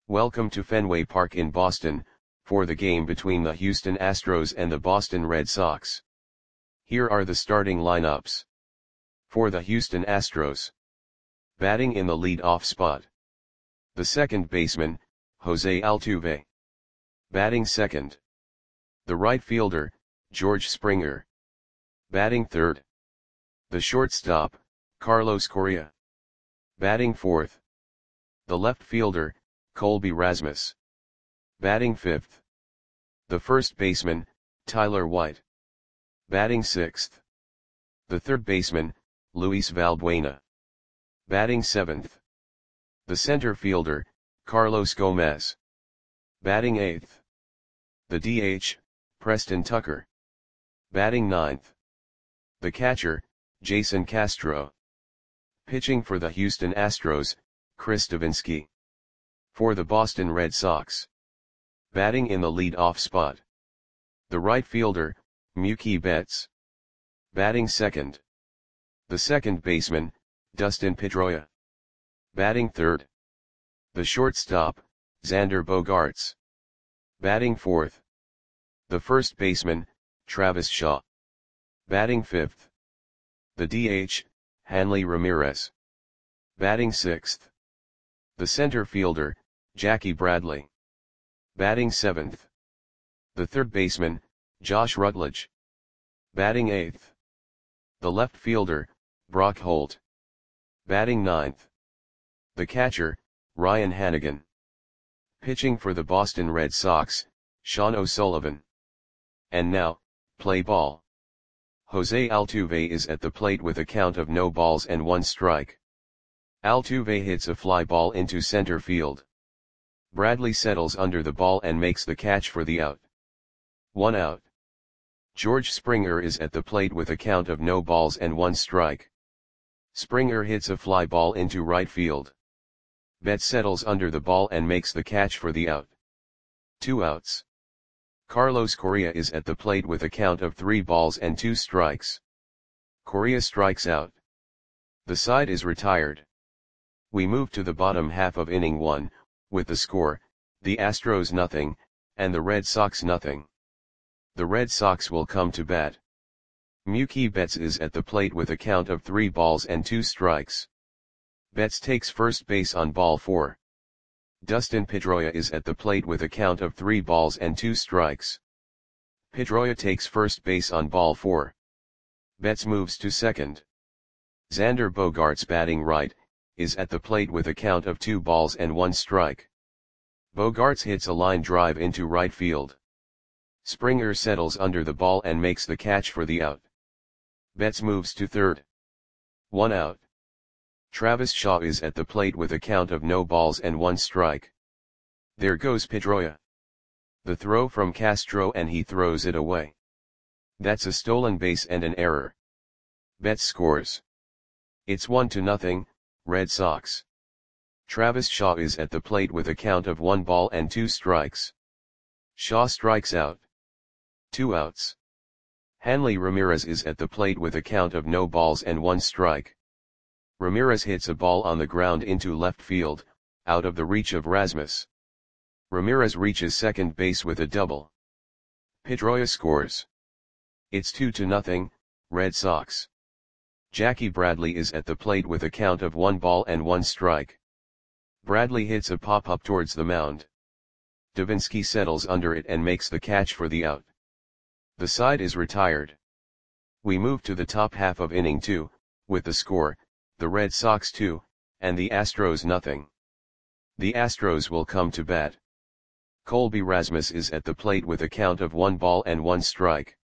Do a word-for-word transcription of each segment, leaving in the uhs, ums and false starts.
Welcome to Fenway Park in Boston, for the game between the Houston Astros and the Boston Red Sox. Here are the starting lineups. For the Houston Astros. Batting in the lead-off spot. The second baseman, Jose Altuve. Batting second. The right fielder, George Springer. Batting third. The shortstop, Carlos Correa. Batting fourth. The left fielder, Colby Rasmus. Batting fifth. The first baseman, Tyler White. Batting sixth. The third baseman, Luis Valbuena. Batting seventh. The center fielder, Carlos Gomez. Batting eighth. The D H, Preston Tucker. Batting ninth. The catcher, Jason Castro. Pitching for the Houston Astros, Chris Devenski. For the Boston Red Sox. Batting in the lead-off spot. The right fielder, Mookie Betts. Batting second. The second baseman, Dustin Pedroia. Batting third. The shortstop, Xander Bogaerts. Batting fourth. The first baseman, Travis Shaw. Batting fifth. The D H, Hanley Ramirez. Batting sixth. The center fielder, Jackie Bradley. Batting seventh. The third baseman, Josh Rutledge. Batting eighth. The left fielder, Brock Holt. Batting ninth. The catcher, Ryan Hanigan. Pitching for the Boston Red Sox, Sean O'Sullivan. And now, play ball. Jose Altuve is at the plate with a count of no balls and one strike. Altuve hits a fly ball into center field. Bradley settles under the ball and makes the catch for the out. One out. George Springer is at the plate with a count of no balls and one strike. Springer hits a fly ball into right field. Betts settles under the ball and makes the catch for the out. Two outs. Carlos Correa is at the plate with a count of three balls and two strikes. Correa strikes out. The side is retired. We move to the bottom half of inning one, with the score, the Astros nothing, and the Red Sox nothing. The Red Sox will come to bat. Mookie Betts is at the plate with a count of three balls and two strikes. Betts takes first base on ball four. Dustin Pedroia is at the plate with a count of three balls and two strikes. Pedroia takes first base on ball four. Betts moves to second. Xander Bogaerts, batting right, is at the plate with a count of two balls and one strike. Bogaerts hits a line drive into right field. Springer settles under the ball and makes the catch for the out. Betts moves to third. One out. Travis Shaw is at the plate with a count of no balls and one strike. There goes Pedroia. The throw from Castro and he throws it away. That's a stolen base and an error. Betts scores. It's one to nothing, Red Sox. Travis Shaw is at the plate with a count of one ball and two strikes. Shaw strikes out. Two outs. Hanley Ramirez is at the plate with a count of no balls and one strike. Ramirez hits a ball on the ground into left field, out of the reach of Rasmus. Ramirez reaches second base with a double. Pedroia scores. It's two to nothing, Red Sox. Jackie Bradley is at the plate with a count of one ball and one strike. Bradley hits a pop-up towards the mound. Devenski settles under it and makes the catch for the out. The side is retired. We move to the top half of inning two, with the score, the Red Sox two, and the Astros nothing. The Astros will come to bat. Colby Rasmus is at the plate with a count of one ball and one strike.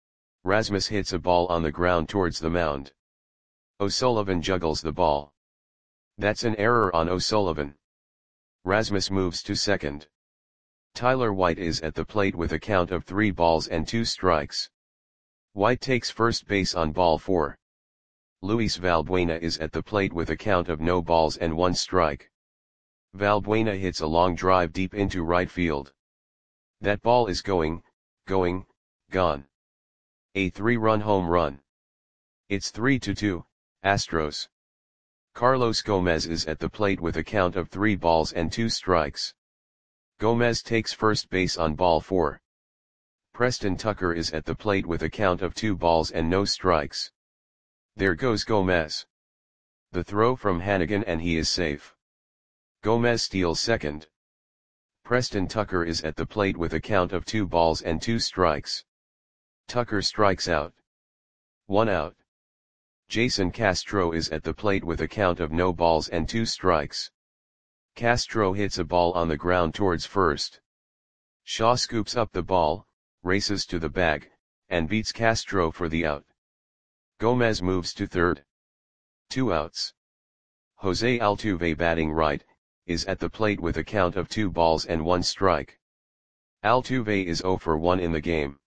Rasmus hits a ball on the ground towards the mound. O'Sullivan juggles the ball. That's an error on O'Sullivan. Rasmus moves to second. Tyler White is at the plate with a count of three balls and two strikes. White takes first base on ball four. Luis Valbuena is at the plate with a count of no balls and one strike. Valbuena hits a long drive deep into right field. That ball is going, going, gone. A three-run home run. It's three to two, Astros. Carlos Gomez is at the plate with a count of three balls and two strikes. Gomez takes first base on ball four. Preston Tucker is at the plate with a count of two balls and no strikes. There goes Gomez. The throw from Hannigan and he is safe. Gomez steals second. Preston Tucker is at the plate with a count of two balls and two strikes. Tucker strikes out. One out. Jason Castro is at the plate with a count of no balls and two strikes. Castro hits a ball on the ground towards first. Shaw scoops up the ball, races to the bag, and beats Castro for the out. Gomez moves to third. Two outs. Jose Altuve, batting right, is at the plate with a count of two balls and one strike. Altuve is zero for one in the game.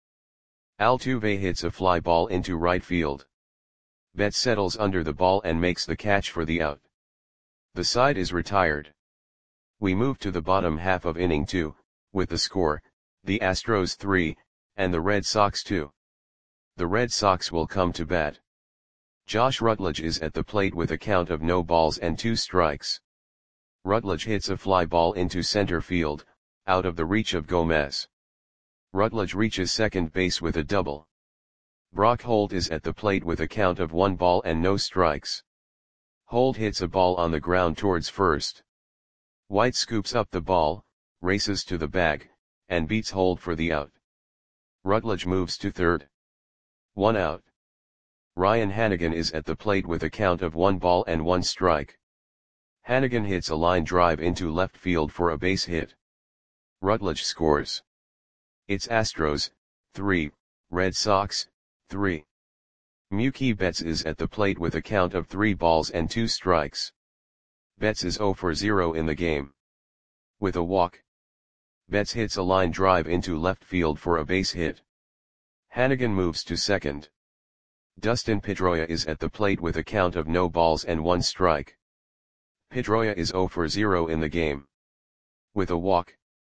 Altuve hits a fly ball into right field. Betts settles under the ball and makes the catch for the out. The side is retired. We move to the bottom half of inning two, with the score, the Astros three, and the Red Sox two. The Red Sox will come to bat. Josh Rutledge is at the plate with a count of no balls and two strikes. Rutledge hits a fly ball into center field, out of the reach of Gomez. Rutledge reaches second base with a double. Brock Holt is at the plate with a count of one ball and no strikes. Holt hits a ball on the ground towards first. White scoops up the ball, races to the bag, and beats Holt for the out. Rutledge moves to third. One out. Ryan Hannigan is at the plate with a count of one ball and one strike. Hannigan hits a line drive into left field for a base hit. Rutledge scores. It's Astros, three, Red Sox, three. Mookie Betts is at the plate with a count of three balls and two strikes. Betts is zero for zero in the game. With a walk. Betts hits a line drive into left field for a base hit. Hannigan moves to second. Dustin Pedroia is at the plate with a count of no balls and one strike. Pedroia is zero for zero in the game. With a walk.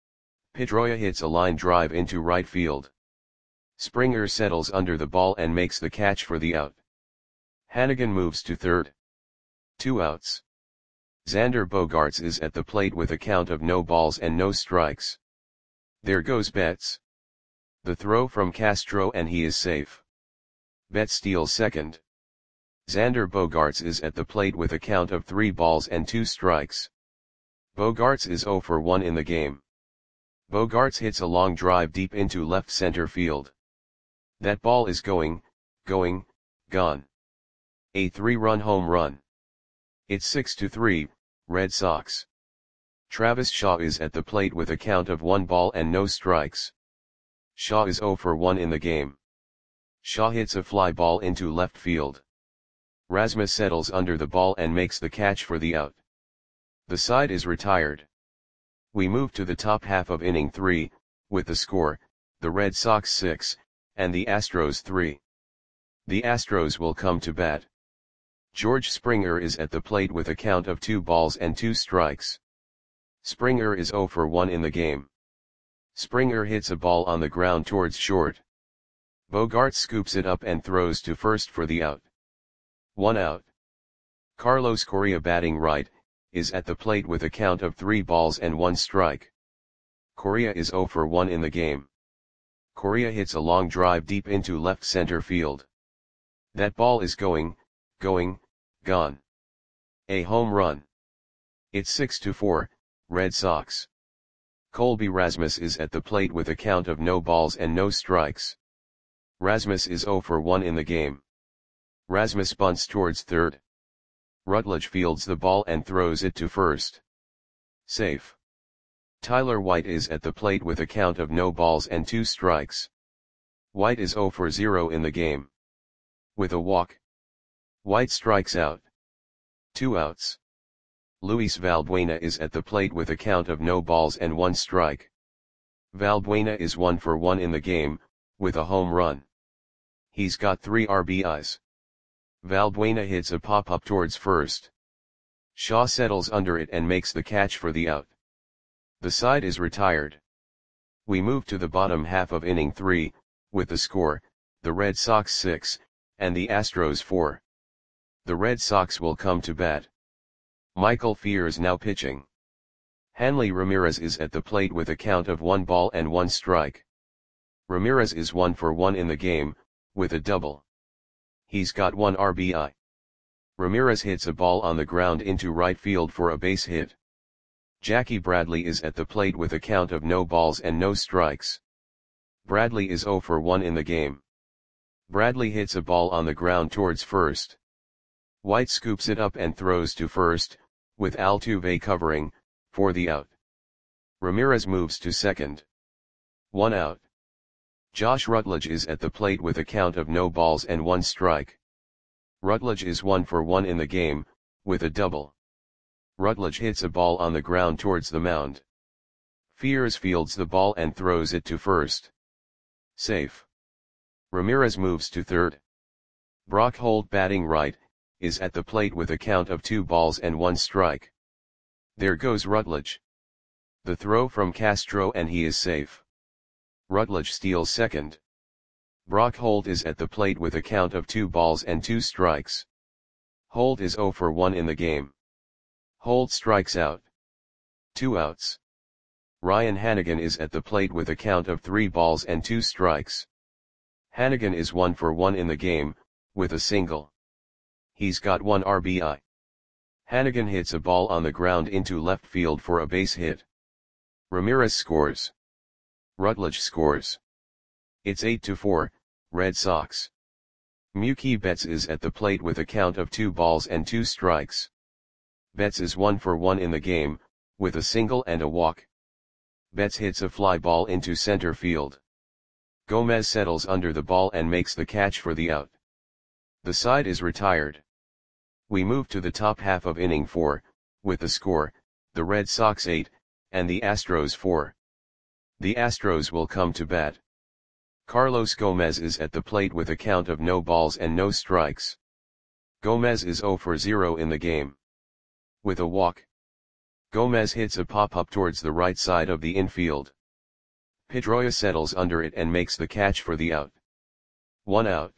Pedroia hits a line drive into right field. Springer settles under the ball and makes the catch for the out. Hannigan moves to third. Two outs. Xander Bogaerts is at the plate with a count of no balls and no strikes. There goes Betts. The throw from Castro and he is safe. Betts steals second. Xander Bogaerts is at the plate with a count of three balls and two strikes. Bogaerts is zero for one in the game. Bogaerts hits a long drive deep into left center field. That ball is going, going, gone. A three-run home run. It's six to three, Red Sox. Travis Shaw is at the plate with a count of one ball and no strikes. Shaw is zero for one in the game. Shaw hits a fly ball into left field. Rasmus settles under the ball and makes the catch for the out. The side is retired. We move to the top half of inning three, with the score, the Red Sox six, and the Astros three. The Astros will come to bat. George Springer is at the plate with a count of two balls and two strikes. Springer is zero for one in the game. Springer hits a ball on the ground towards short. Bogaerts scoops it up and throws to first for the out. One out. Carlos Correa, batting right, is at the plate with a count of three balls and one strike. Correa is zero for one in the game. Correa hits a long drive deep into left center field. That ball is going, going, gone. A home run. It's six to four, Red Sox. Colby Rasmus is at the plate with a count of no balls and no strikes. Rasmus is zero for one in the game. Rasmus bunts towards third. Rutledge fields the ball and throws it to first. Safe. Tyler White is at the plate with a count of no balls and two strikes. White is zero for zero in the game. With a walk. White strikes out. Two outs. Luis Valbuena is at the plate with a count of no balls and one strike. Valbuena is one for one in the game, with a home run. He's got three R B Is. Valbuena hits a pop-up towards first. Shaw settles under it and makes the catch for the out. The side is retired. We move to the bottom half of inning three, with the score, the Red Sox six, and the Astros four. The Red Sox will come to bat. Michael Fears now pitching. Hanley Ramirez is at the plate with a count of one ball and one strike. Ramirez is one for one in the game, with a double. He's got one R B I. Ramirez hits a ball on the ground into right field for a base hit. Jackie Bradley is at the plate with a count of no balls and no strikes. Bradley is zero for one in the game. Bradley hits a ball on the ground towards first. White scoops it up and throws to first, with Altuve covering, for the out. Ramirez moves to second. One out. Josh Rutledge is at the plate with a count of no balls and one strike. Rutledge is one for one in the game, with a double. Rutledge hits a ball on the ground towards the mound. Fiers fields the ball and throws it to first. Safe. Ramirez moves to third. Brock Holt, batting right, is at the plate with a count of two balls and one strike. There goes Rutledge. The throw from Castro and he is safe. Rutledge steals second. Brock Holt is at the plate with a count of two balls and two strikes. Holt is zero for one in the game. Holt strikes out. Two outs. Ryan Hanigan is at the plate with a count of three balls and two strikes. Hanigan is one for one in the game, with a single. He's got one R B I. Hanigan hits a ball on the ground into left field for a base hit. Ramirez scores. Rutledge scores. It's eight to four, Red Sox. Mookie Betts is at the plate with a count of two balls and two strikes. Betts is one for one in the game, with a single and a walk. Betts hits a fly ball into center field. Gomez settles under the ball and makes the catch for the out. The side is retired. We move to the top half of inning four, with the score, the Red Sox eight, and the Astros four. The Astros will come to bat. Carlos Gomez is at the plate with a count of no balls and no strikes. Gomez is zero for zero in the game. With a walk. Gomez hits a pop-up towards the right side of the infield. Pedroia settles under it and makes the catch for the out. One out.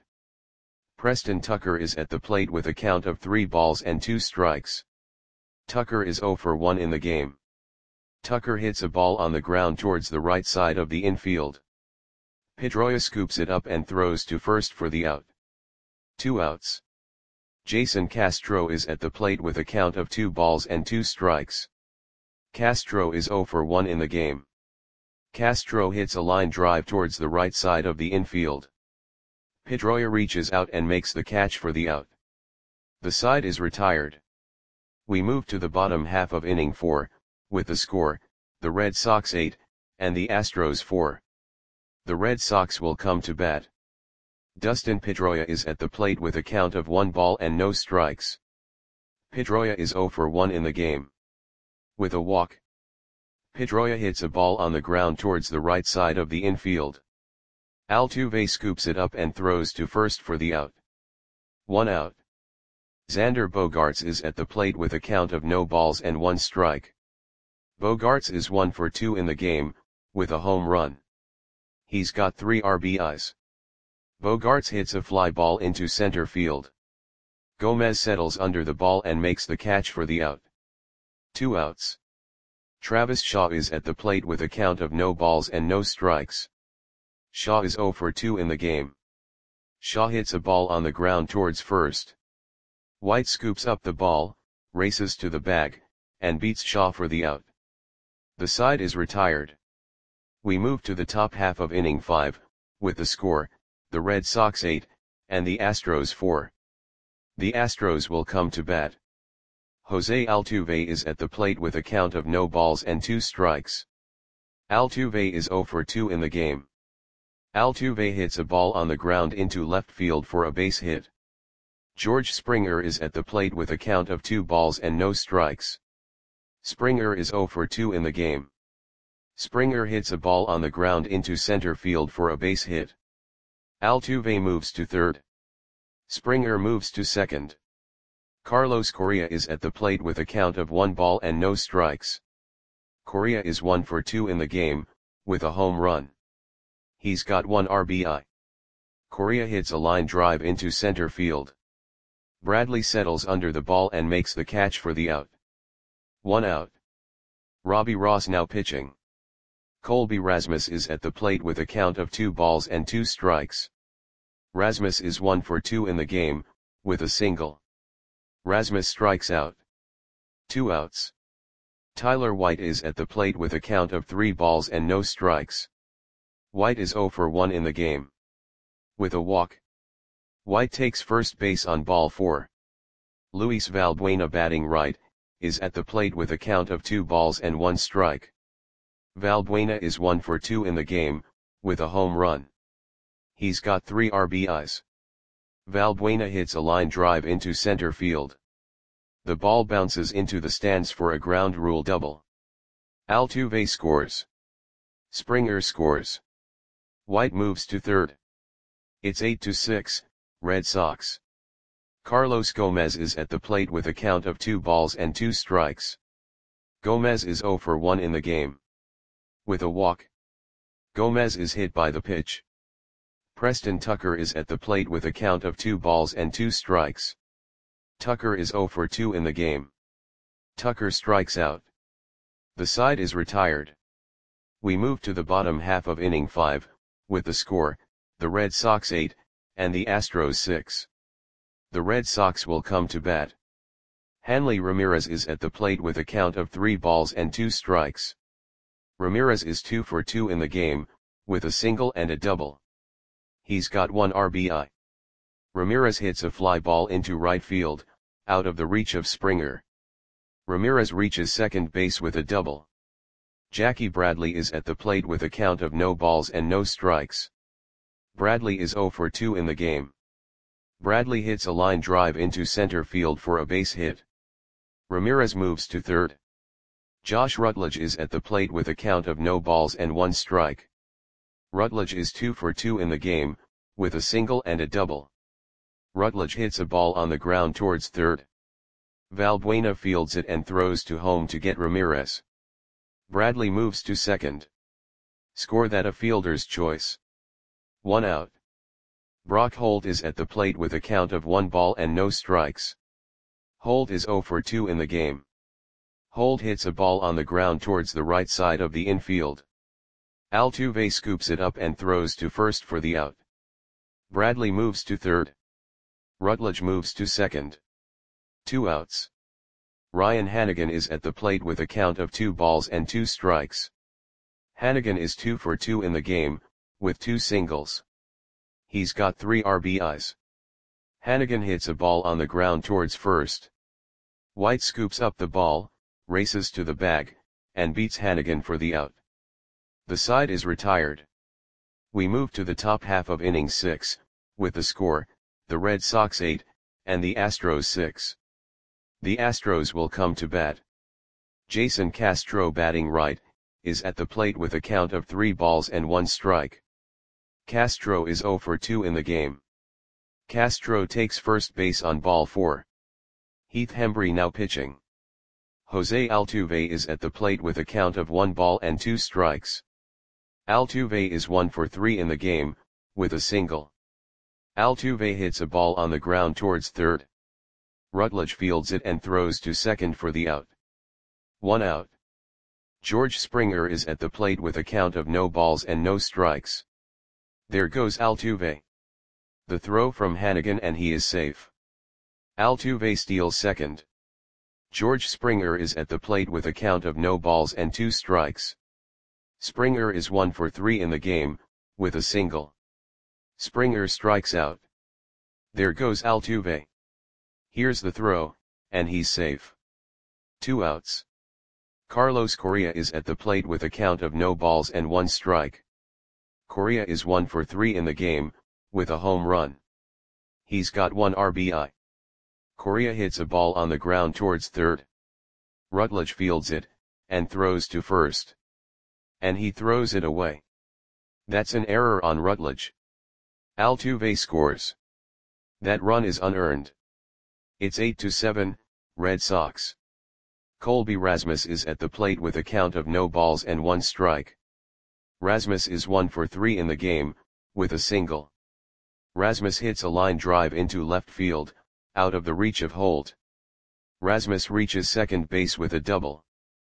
Preston Tucker is at the plate with a count of three balls and two strikes. Tucker is zero for one in the game. Tucker hits a ball on the ground towards the right side of the infield. Pedroia scoops it up and throws to first for the out. Two outs. Jason Castro is at the plate with a count of two balls and two strikes. Castro is zero for one in the game. Castro hits a line drive towards the right side of the infield. Pedroia reaches out and makes the catch for the out. The side is retired. We move to the bottom half of inning four, with the score, the Red Sox eight, and the Astros four. The Red Sox will come to bat. Dustin Pedroia is at the plate with a count of one ball and no strikes. Pedroia is zero for one in the game. With a walk. Pedroia hits a ball on the ground towards the right side of the infield. Altuve scoops it up and throws to first for the out. One out. Xander Bogaerts is at the plate with a count of no balls and one strike. Bogaerts is one for two in the game, with a home run. He's got three R B Is. Bogaerts hits a fly ball into center field. Gomez settles under the ball and makes the catch for the out. Two outs. Travis Shaw is at the plate with a count of no balls and no strikes. Shaw is zero for two in the game. Shaw hits a ball on the ground towards first. White scoops up the ball, races to the bag, and beats Shaw for the out. The side is retired. We move to the top half of inning five, with the score, the Red Sox eight, and the Astros four. The Astros will come to bat. Jose Altuve is at the plate with a count of no balls and two strikes. Altuve is zero for two in the game. Altuve hits a ball on the ground into left field for a base hit. George Springer is at the plate with a count of two balls and no strikes. Springer is zero for two in the game. Springer hits a ball on the ground into center field for a base hit. Altuve moves to third. Springer moves to second. Carlos Correa is at the plate with a count of one ball and no strikes. Correa is one for two in the game, with a home run. He's got one R B I. Correa hits a line drive into center field. Bradley settles under the ball and makes the catch for the out. One out. Robbie Ross now pitching. Colby Rasmus is at the plate with a count of two balls and two strikes. Rasmus is one for two in the game, with a single. Rasmus strikes out. Two outs. Tyler White is at the plate with a count of three balls and no strikes. White is zero for one in the game. With a walk. White takes first base on ball four. Luis Valbuena, batting right, is at the plate with a count of two balls and one strike. Valbuena is one for two in the game, with a home run. He's got three R B Is. Valbuena hits a line drive into center field. The ball bounces into the stands for a ground rule double. Altuve scores. Springer scores. White moves to third. It's eight to six, Red Sox. Carlos Gomez is at the plate with a count of two balls and two strikes. Gomez is zero for one in the game. With a walk. Gomez is hit by the pitch. Preston Tucker is at the plate with a count of two balls and two strikes. Tucker is zero for two in the game. Tucker strikes out. The side is retired. We move to the bottom half of inning five, with the score, the Red Sox eight, and the Astros six. The Red Sox will come to bat. Hanley Ramirez is at the plate with a count of three balls and two strikes. Ramirez is two for two in the game, with a single and a double. He's got one R B I. Ramirez hits a fly ball into right field, out of the reach of Springer. Ramirez reaches second base with a double. Jackie Bradley is at the plate with a count of no balls and no strikes. Bradley is zero for two in the game. Bradley hits a line drive into center field for a base hit. Ramirez moves to third. Josh Rutledge is at the plate with a count of no balls and one strike. Rutledge is two for two in the game, with a single and a double. Rutledge hits a ball on the ground towards third. Valbuena fields it and throws to home to get Ramirez. Bradley moves to second. Score that a fielder's choice. One out. Brock Holt is at the plate with a count of one ball and no strikes. Holt is zero for two in the game. Holt hits a ball on the ground towards the right side of the infield. Altuve scoops it up and throws to first for the out. Bradley moves to third. Rutledge moves to second. Two outs. Ryan Hanigan is at the plate with a count of two balls and two strikes. Hanigan is two for two in the game, with two singles. He's got three R B Is. Hanigan hits a ball on the ground towards first. White scoops up the ball, races to the bag, and beats Hanigan for the out. The side is retired. We move to the top half of inning six, with the score, the Red Sox eight, and the Astros six. The Astros will come to bat. Jason Castro, batting right, is at the plate with a count of three balls and one strike. Castro is zero for two in the game. Castro takes first base on ball four. Heath Hembree now pitching. Jose Altuve is at the plate with a count of one ball and two strikes. Altuve is one for three in the game, with a single. Altuve hits a ball on the ground towards third. Rutledge fields it and throws to second for the out. One out. George Springer is at the plate with a count of no balls and no strikes. There goes Altuve. The throw from Hanigan and he is safe. Altuve steals second. George Springer is at the plate with a count of no balls and two strikes. Springer is one for three in the game, with a single. Springer strikes out. There goes Altuve. Here's the throw, and he's safe. Two outs. Carlos Correa is at the plate with a count of no balls and one strike. Correa is one for three in the game, with a home run. He's got one R B I. Correa hits a ball on the ground towards third. Rutledge fields it, and throws to first. And he throws it away. That's an error on Rutledge. Altuve scores. That run is unearned. It's eight to seven, Red Sox. Colby Rasmus is at the plate with a count of no balls and one strike. Rasmus is one for three in the game, with a single. Rasmus hits a line drive into left field, out of the reach of Holt. Rasmus reaches second base with a double.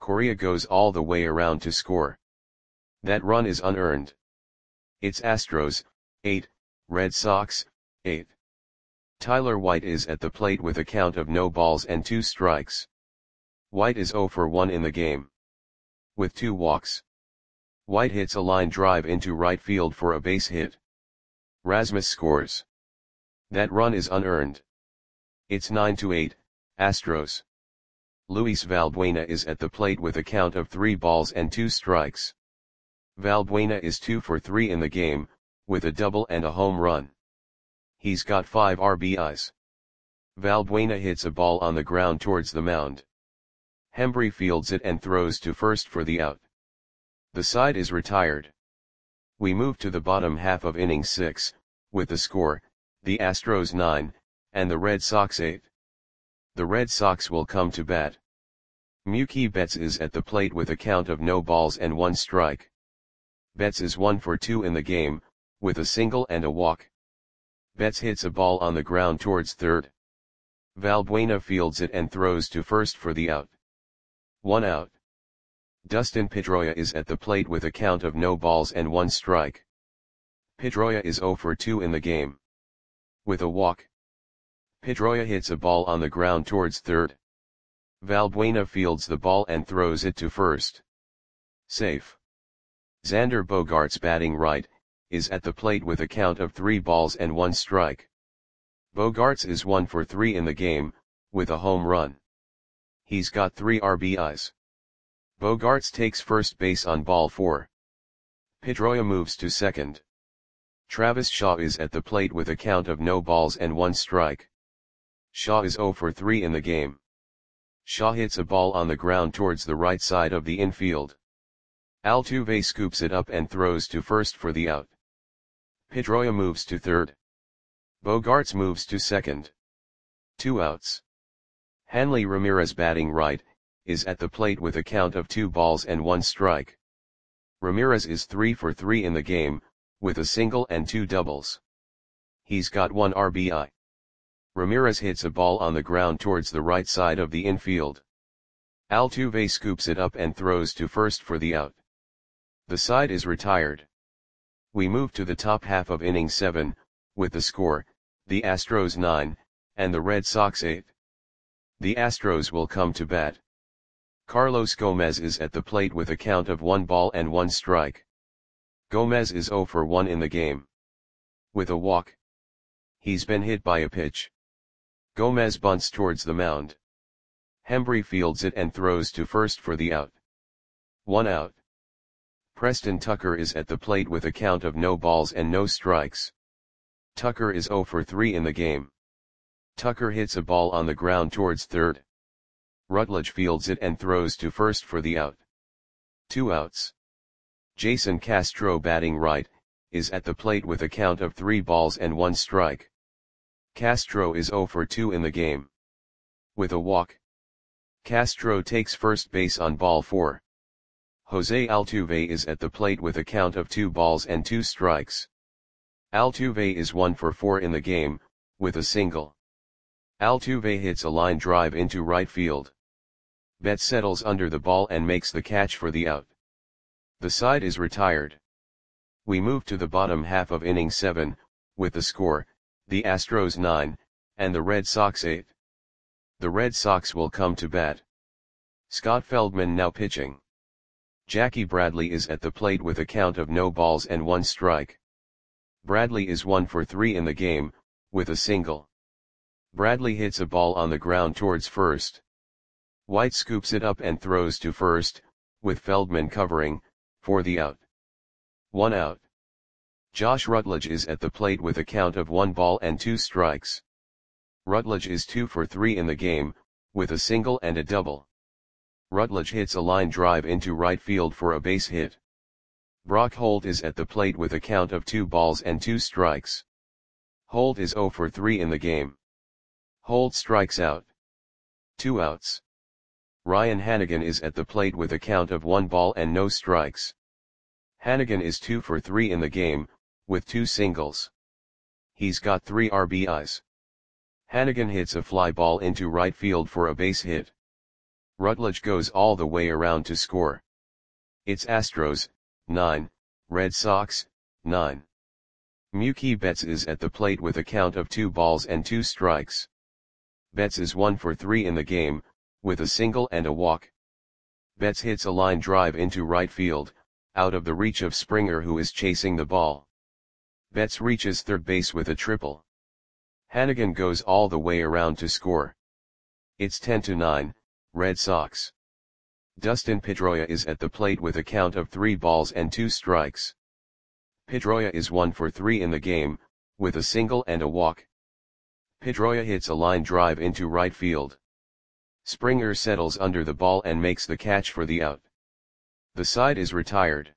Correa goes all the way around to score. That run is unearned. It's Astros, eight, Red Sox, eight. Tyler White is at the plate with a count of no balls and two strikes. White is zero for one in the game. With two walks. White hits a line drive into right field for a base hit. Rasmus scores. That run is unearned. It's nine to eight, Astros. Luis Valbuena is at the plate with a count of three balls and two strikes. Valbuena is two for three in the game, with a double and a home run. He's got five R B Is. Valbuena hits a ball on the ground towards the mound. Hembree fields it and throws to first for the out. The side is retired. We move to the bottom half of inning six, with the score, the Astros nine, and the Red Sox eight. The Red Sox will come to bat. Mookie Betts is at the plate with a count of no balls and one strike. Betts is one for two in the game, with a single and a walk. Betts hits a ball on the ground towards third. Valbuena fields it and throws to first for the out. One out. Dustin Pedroia is at the plate with a count of no balls and one strike. Pedroia is zero for two in the game. With a walk. Pedroia hits a ball on the ground towards third. Valbuena fields the ball and throws it to first. Safe. Xander Bogaerts, batting right, is at the plate with a count of three balls and one strike. Bogaerts is one for three in the game, with a home run. He's got three R B Is. Bogaerts takes first base on ball four. Pedroia moves to second. Travis Shaw is at the plate with a count of no balls and one strike. Shaw is zero for three in the game. Shaw hits a ball on the ground towards the right side of the infield. Altuve scoops it up and throws to first for the out. Pedroia moves to third. Bogaerts moves to second. Two outs. Hanley Ramirez, batting right, is at the plate with a count of two balls and one strike. Ramirez is three for three in the game, with a single and two doubles. He's got one R B I. Ramirez hits a ball on the ground towards the right side of the infield. Altuve scoops it up and throws to first for the out. The side is retired. We move to the top half of inning seven, with the score, the Astros nine, and the Red Sox eight. The Astros will come to bat. Carlos Gomez is at the plate with a count of one ball and one strike. Gomez is zero for one in the game. With a walk. He's been hit by a pitch. Gomez bunts towards the mound. Hembree fields it and throws to first for the out. One out. Preston Tucker is at the plate with a count of no balls and no strikes. Tucker is zero for three in the game. Tucker hits a ball on the ground towards third. Rutledge fields it and throws to first for the out. Two outs. Jason Castro, batting right, is at the plate with a count of three balls and one strike. Castro is zero for two in the game. With a walk. Castro takes first base on ball four. Jose Altuve is at the plate with a count of two balls and two strikes. Altuve is one for four in the game, with a single. Altuve hits a line drive into right field. Betts settles under the ball and makes the catch for the out. The side is retired. We move to the bottom half of inning seven, with the score, the Astros nine, and the Red Sox eight. The Red Sox will come to bat. Scott Feldman now pitching. Jackie Bradley is at the plate with a count of no balls and one strike. Bradley is one for three in the game, with a single. Bradley hits a ball on the ground towards first. White scoops it up and throws to first, with Feldman covering, for the out. One out. Josh Rutledge is at the plate with a count of one ball and two strikes. Rutledge is two for three in the game, with a single and a double. Rutledge hits a line drive into right field for a base hit. Brock Holt is at the plate with a count of two balls and two strikes. Holt is zero for three in the game. Holt strikes out. Two outs. Ryan Hanigan is at the plate with a count of one ball and no strikes. Hanigan is two for three in the game, with two singles. He's got three R B Is. Hanigan hits a fly ball into right field for a base hit. Rutledge goes all the way around to score. It's Astros, nine, Red Sox, nine. Mookie Betts is at the plate with a count of two balls and two strikes. Betts is one for three in the game, with a single and a walk. Betts hits a line drive into right field, out of the reach of Springer, who is chasing the ball. Betts reaches third base with a triple. Hannigan goes all the way around to score. It's ten to nine, Red Sox. Dustin Pedroia is at the plate with a count of three balls and two strikes. Pedroia is one for three in the game, with a single and a walk. Pedroia hits a line drive into right field. Springer settles under the ball and makes the catch for the out. The side is retired.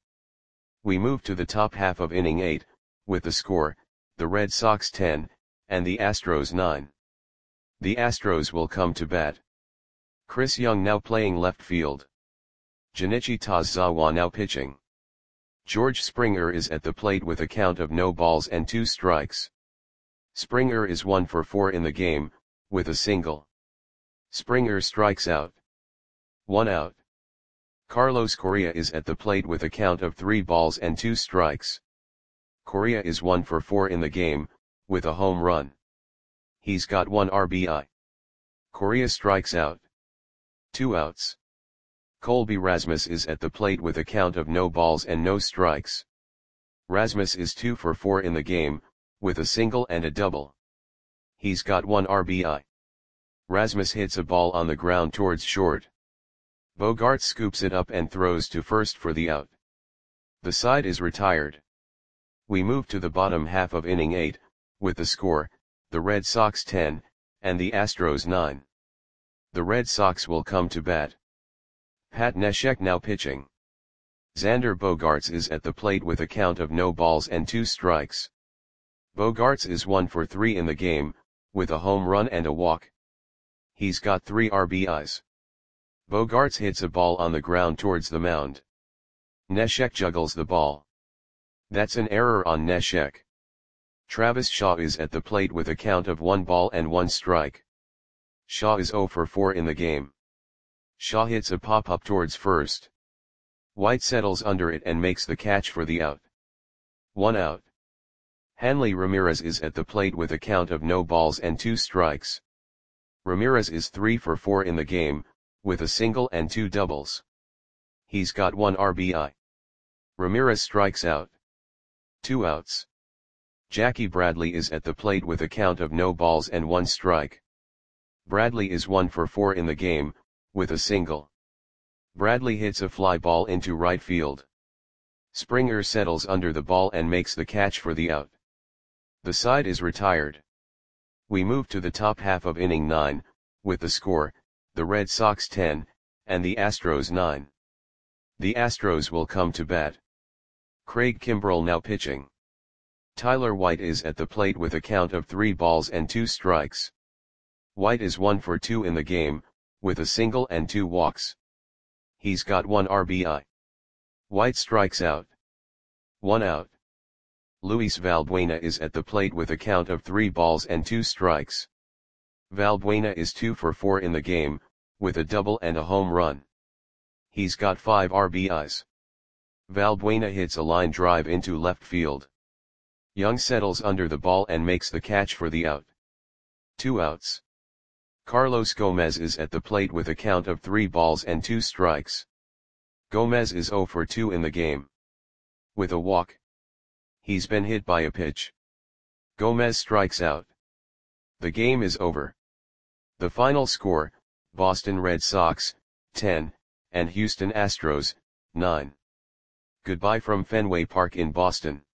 We move to the top half of inning eight, with the score, the Red Sox ten, and the Astros nine. The Astros will come to bat. Chris Young now playing left field. Junichi Tazawa now pitching. George Springer is at the plate with a count of no balls and two strikes. Springer is one for four in the game, with a single. Springer strikes out. One out. Carlos Correa is at the plate with a count of three balls and two strikes. Correa is one for four in the game, with a home run. He's got one R B I. Correa strikes out. Two outs. Colby Rasmus is at the plate with a count of no balls and no strikes. Rasmus is two for four in the game, with a single and a double. He's got one R B I. Rasmus hits a ball on the ground towards short. Bogaerts scoops it up and throws to first for the out. The side is retired. We move to the bottom half of inning eight, with the score, the Red Sox ten, and the Astros nine. The Red Sox will come to bat. Pat Neshek now pitching. Xander Bogaerts is at the plate with a count of no balls and two strikes. Bogaerts is one for three in the game, with a home run and a walk. He's got three R B Is. Bogaerts hits a ball on the ground towards the mound. Neshek juggles the ball. That's an error on Neshek. Travis Shaw is at the plate with a count of one ball and one strike. Shaw is zero for four in the game. Shaw hits a pop-up towards first. White settles under it and makes the catch for the out. One out. Hanley Ramirez is at the plate with a count of no balls and two strikes. Ramirez is three for four in the game, with a single and two doubles. He's got one R B I. Ramirez strikes out. Two outs. Jackie Bradley is at the plate with a count of no balls and one strike. Bradley is one for four in the game, with a single. Bradley hits a fly ball into right field. Springer settles under the ball and makes the catch for the out. The side is retired. We move to the top half of inning nine, with the score, the Red Sox ten, and the Astros nine. The Astros will come to bat. Craig Kimbrell now pitching. Tyler White is at the plate with a count of three balls and two strikes. White is one for two in the game, with a single and two walks. He's got one R B I. White strikes out. One out. Luis Valbuena is at the plate with a count of three balls and two strikes. Valbuena is two for four in the game, with a double and a home run. He's got five R B Is. Valbuena hits a line drive into left field. Young settles under the ball and makes the catch for the out. Two outs. Carlos Gomez is at the plate with a count of three balls and two strikes. Gomez is zero for two in the game. With a walk. He's been hit by a pitch. Gomez strikes out. The game is over. The final score, Boston Red Sox, ten, and Houston Astros, nine. Goodbye from Fenway Park in Boston.